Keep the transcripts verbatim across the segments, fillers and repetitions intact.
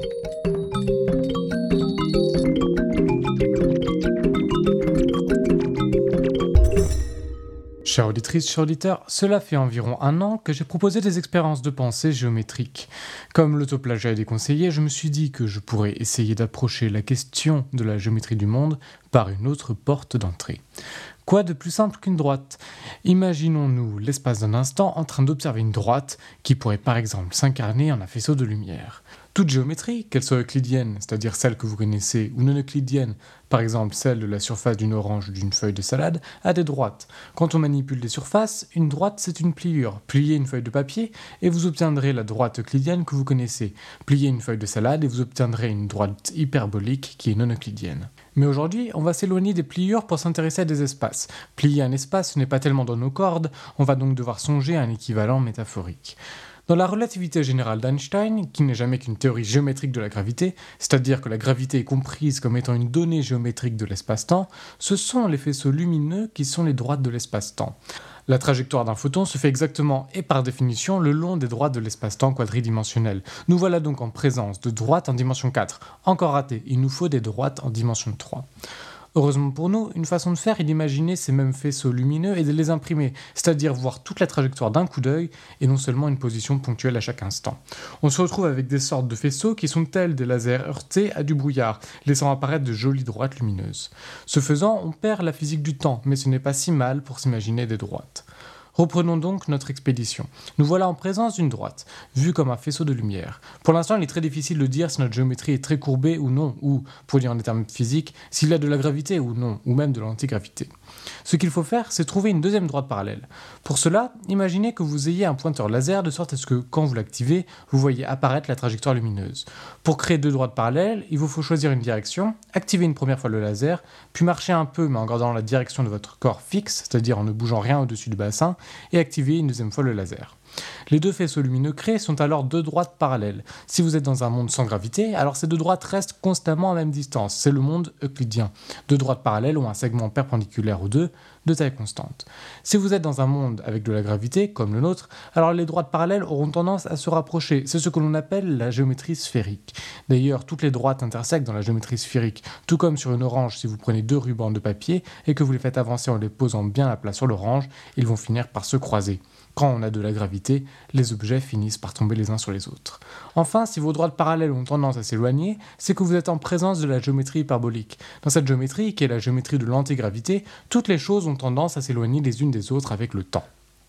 Chère auditrice, chers auditeurs, cela fait environ un an que j'ai proposé des expériences de pensée géométriques. Comme l'autoplagiat est déconseillé, je me suis dit que je pourrais essayer d'approcher la question de la géométrie du monde par une autre porte d'entrée. Quoi de plus simple qu'une droite ? Imaginons-nous l'espace d'un instant en train d'observer une droite qui pourrait par exemple s'incarner en un faisceau de lumière. Toute géométrie, qu'elle soit euclidienne, c'est-à-dire celle que vous connaissez, ou non euclidienne, par exemple celle de la surface d'une orange ou d'une feuille de salade, a des droites. Quand on manipule des surfaces, une droite c'est une pliure. Pliez une feuille de papier et vous obtiendrez la droite euclidienne que vous connaissez. Pliez une feuille de salade et vous obtiendrez une droite hyperbolique qui est non euclidienne. Mais aujourd'hui, on va s'éloigner des pliures pour s'intéresser à des espaces. Plier un espace, ce n'est pas tellement dans nos cordes, on va donc devoir songer à un équivalent métaphorique. Dans la relativité générale d'Einstein, qui n'est jamais qu'une théorie géométrique de la gravité, c'est-à-dire que la gravité est comprise comme étant une donnée géométrique de l'espace-temps, ce sont les faisceaux lumineux qui sont les droites de l'espace-temps. La trajectoire d'un photon se fait exactement et par définition le long des droites de l'espace-temps quadridimensionnel. Nous voilà donc en présence de droites en dimension quatre. Encore raté, il nous faut des droites en dimension trois. Heureusement pour nous, une façon de faire est d'imaginer ces mêmes faisceaux lumineux et de les imprimer, c'est-à-dire voir toute la trajectoire d'un coup d'œil et non seulement une position ponctuelle à chaque instant. On se retrouve avec des sortes de faisceaux qui sont tels des lasers heurtés à du brouillard, laissant apparaître de jolies droites lumineuses. Ce faisant, on perd la physique du temps, mais ce n'est pas si mal pour s'imaginer des droites. Reprenons donc notre expédition. Nous voilà en présence d'une droite, vue comme un faisceau de lumière. Pour l'instant, il est très difficile de dire si notre géométrie est très courbée ou non, ou, pour dire en des termes physiques, s'il y a de la gravité ou non, ou même de l'antigravité. Ce qu'il faut faire, c'est trouver une deuxième droite parallèle. Pour cela, imaginez que vous ayez un pointeur laser de sorte à ce que, quand vous l'activez, vous voyez apparaître la trajectoire lumineuse. Pour créer deux droites parallèles, il vous faut choisir une direction, activer une première fois le laser, puis marcher un peu mais en gardant la direction de votre corps fixe, c'est-à-dire en ne bougeant rien au-dessus du bassin, et activer une deuxième fois le laser. Les deux faisceaux lumineux créés sont alors deux droites parallèles. Si vous êtes dans un monde sans gravité, alors ces deux droites restent constamment à même distance. C'est le monde euclidien. Deux droites parallèles ont un segment perpendiculaire aux deux, de taille constante. Si vous êtes dans un monde avec de la gravité, comme le nôtre, alors les droites parallèles auront tendance à se rapprocher. C'est ce que l'on appelle la géométrie sphérique. D'ailleurs, toutes les droites intersectent dans la géométrie sphérique, tout comme sur une orange, si vous prenez deux rubans de papier et que vous les faites avancer en les posant bien à plat sur l'orange, ils vont finir par se croiser. Quand on a de la gravité, les objets finissent par tomber les uns sur les autres. Enfin, si vos droites parallèles ont tendance à s'éloigner, c'est que vous êtes en présence de la géométrie hyperbolique. Dans cette géométrie, qui est la géométrie de l'antigravité, toutes les choses ont tendance à s'éloigner les unes des autres avec le temps.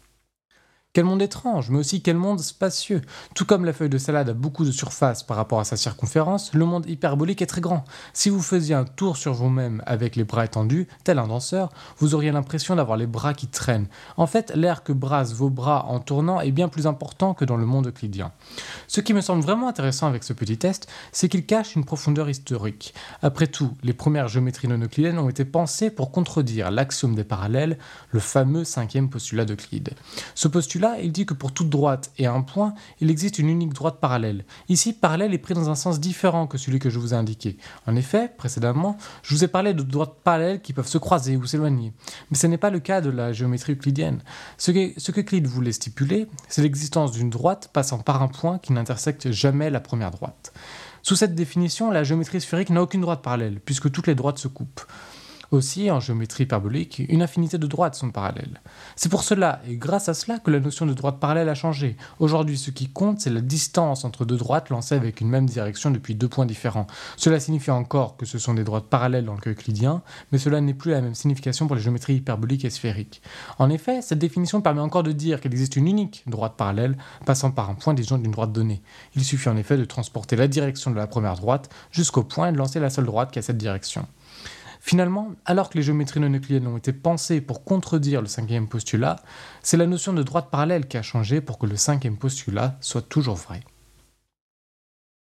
Quel monde étrange, mais aussi quel monde spacieux. Tout comme la feuille de salade a beaucoup de surface par rapport à sa circonférence, le monde hyperbolique est très grand. Si vous faisiez un tour sur vous-même avec les bras étendus, tel un danseur, vous auriez l'impression d'avoir les bras qui traînent. En fait, l'air que brassent vos bras en tournant est bien plus important que dans le monde euclidien. Ce qui me semble vraiment intéressant avec ce petit test, c'est qu'il cache une profondeur historique. Après tout, les premières géométries non euclidiennes ont été pensées pour contredire l'axiome des parallèles, le fameux cinquième postulat d'Euclide. Ce postulat, il dit que pour toute droite et un point, il existe une unique droite parallèle. Ici, parallèle est pris dans un sens différent que celui que je vous ai indiqué. En effet, précédemment, je vous ai parlé de droites parallèles qui peuvent se croiser ou s'éloigner. Mais ce n'est pas le cas de la géométrie euclidienne. Ce que, ce qu'Euclide voulait stipuler, c'est l'existence d'une droite passant par un point qui n'intersecte jamais la première droite. Sous cette définition, la géométrie sphérique n'a aucune droite parallèle, puisque toutes les droites se coupent. Aussi, en géométrie hyperbolique, une infinité de droites sont parallèles. C'est pour cela, et grâce à cela, que la notion de droite parallèle a changé. Aujourd'hui, ce qui compte, c'est la distance entre deux droites lancées avec une même direction depuis deux points différents. Cela signifie encore que ce sont des droites parallèles dans le cas euclidien, mais cela n'est plus la même signification pour les géométries hyperboliques et sphériques. En effet, cette définition permet encore de dire qu'il existe une unique droite parallèle passant par un point disjoint d'une droite donnée. Il suffit en effet de transporter la direction de la première droite jusqu'au point et de lancer la seule droite qui a cette direction. Finalement, alors que les géométries non euclidiennes ont été pensées pour contredire le cinquième postulat, c'est la notion de droite parallèle qui a changé pour que le cinquième postulat soit toujours vrai.